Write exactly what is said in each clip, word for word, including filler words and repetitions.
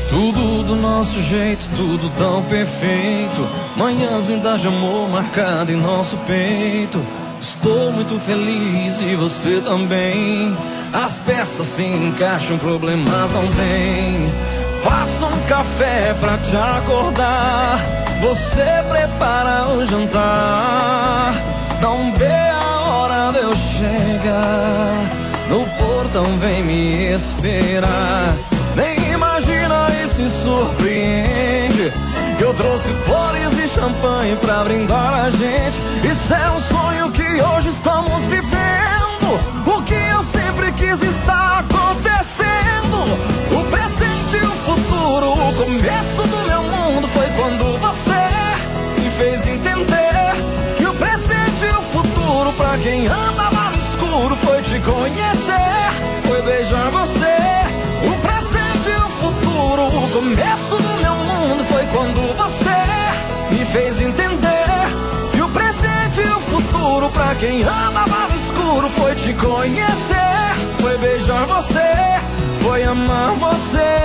Tudo do nosso jeito, tudo tão perfeito. Manhãs lindas de amor marcado em nosso peito. Estou muito feliz e você também. As peças se encaixam, problemas não tem. Faça um café pra te acordar. Você prepara o jantar. Não vê a hora de eu chegar. No portão vem me esperar. Nem imagina e se surpreende. Eu trouxe flores e champanhe pra brindar a gente. Isso é um sonho que hoje estamos vivendo. O que eu sempre quis está acontecendo. O presente e o futuro, o começo do meu mundo foi quando você me fez entender que o presente e o futuro pra quem andava no escuro foi te conhecer, foi beijar você. O presente e o futuro, o começo do meu mundo foi quando você me fez entender que o presente e o futuro pra quem andava no escuro foi te conhecer, foi beijar você, foi amar você.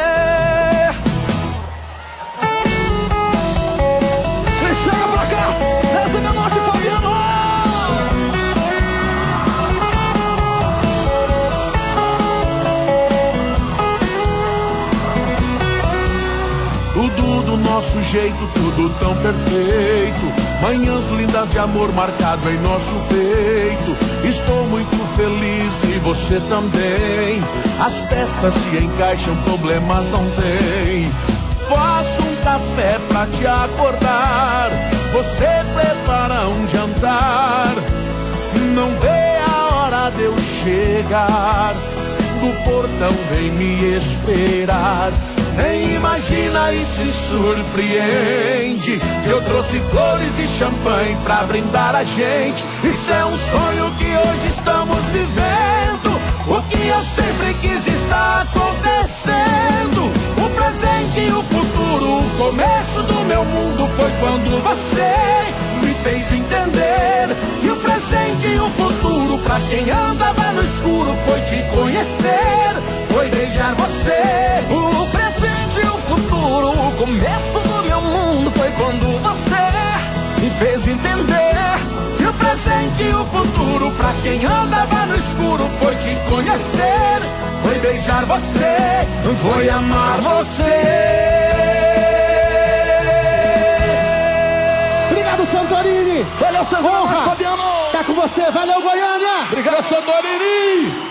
Chega pra cá, César Menotti e Fabiano. Tudo do nosso jeito, tudo tão perfeito. Manhãs lindas de amor marcado em nosso peito. Estou muito feliz e você também. As peças se encaixam, problemas não tem. Faço um café pra te acordar. Você prepara um jantar. Não vê a hora de eu chegar. Do portão vem me esperar. Nem imagina e se surpreende que eu trouxe flores e champanhe pra brindar a gente. Isso é um sonho que hoje estamos vivendo. O que eu sempre quis está acontecendo. O presente e o futuro, o começo do meu mundo foi quando você me fez entender que o presente e o futuro pra quem andava no escuro foi te conhecer, foi beijar você. O presente e o futuro, o começo do meu mundo foi quando você me fez entender que o presente e o futuro pra quem andava no escuro foi te conhecer, foi beijar você, foi amar você. Obrigado, Santorini. Valeu, César Menotti, Fabiano. Tá com você, valeu, Goiânia. Obrigado, Santorini.